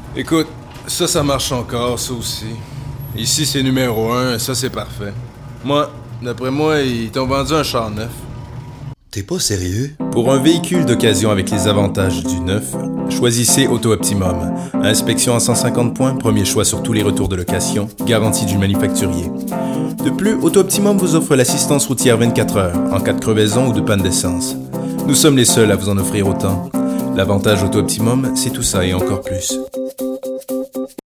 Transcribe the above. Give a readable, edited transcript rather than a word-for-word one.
Écoute, ça marche encore, ça aussi. Ici, c'est numéro 1, ça, c'est parfait. D'après moi, ils t'ont vendu un char neuf. T'es pas sérieux? Pour un véhicule d'occasion avec les avantages du neuf, choisissez Auto Optimum. Inspection à 150 points, premier choix sur tous les retours de location, garantie du manufacturier. De plus, Auto Optimum vous offre l'assistance routière 24 heures en cas de crevaison ou de panne d'essence. Nous sommes les seuls à vous en offrir autant. L'avantage Auto Optimum, c'est tout ça et encore plus.